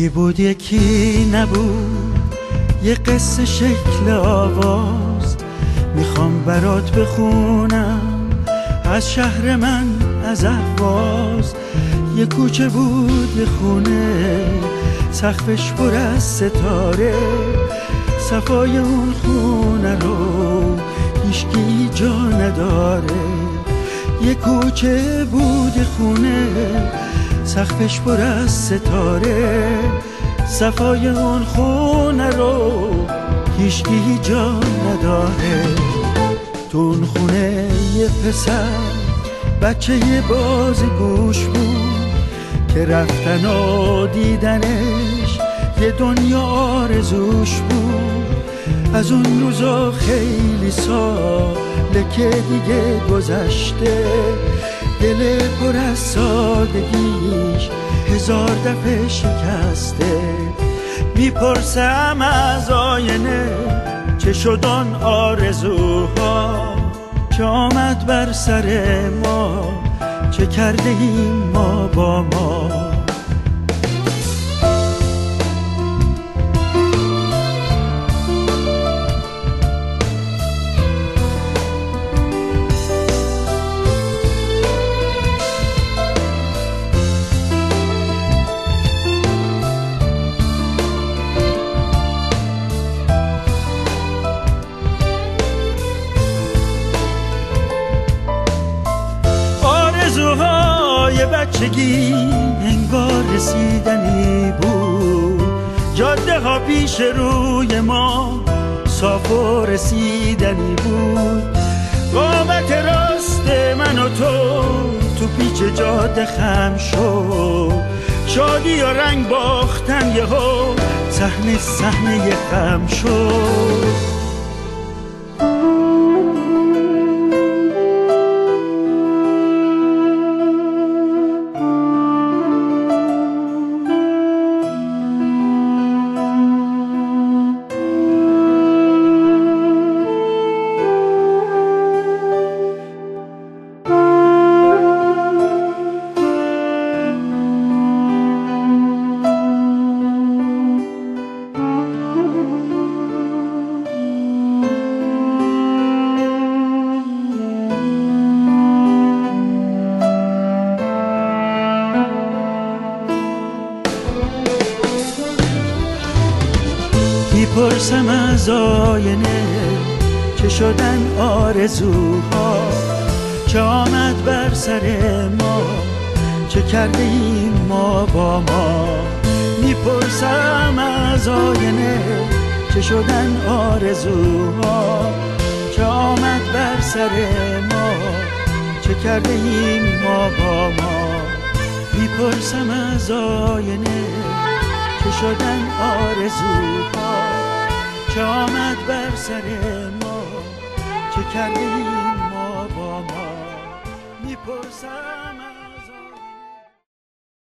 یکی بود یکی نبود، یه قصه شکل آواز میخوام برات بخونم از شهر من، از اهواز. یه کوچه بود، یه خونه سقفش پر از ستاره، صفای اون خونه رو هیچکی جا نداره. یه کوچه بود، یه خونه سقفش پر از ستاره، صفای اون خونه رو هیچکی جا نداره. تو اون خونه یه پسر بچه یه بازیگوش بود که رفتن و دیدنش یه دنیا آرزوش بود. از اون روزا خیلی ساله که دیگه گذشته، دل پر از سادگیش هزار دفعه شکسته. میپرسم از آینه چه شد آن آرزوها که آمد بر سر ما، چه کرده ایم ما با ما. آرزوهای بچگی انگار رسیدنی بود، جاده ها پیش روی ما صاف و رسیدنی بود. قامت راست من و تو پیچ جاده خم شد، شادی و رنگ باختن یهو صحنه غم شد. میپرسم از آینه چه شدن آرزوها که آمد بر سر ما، چه کرده ایم ما با ما. میپرسم از آینه چه شدن آرزوها که آمد بر سر ما، چه کرده ایم ما با ما. میپرسم از آینه چه شدن آرزوها که آمد بر سر ما، چه کرده ایم ما با ما. میپرسم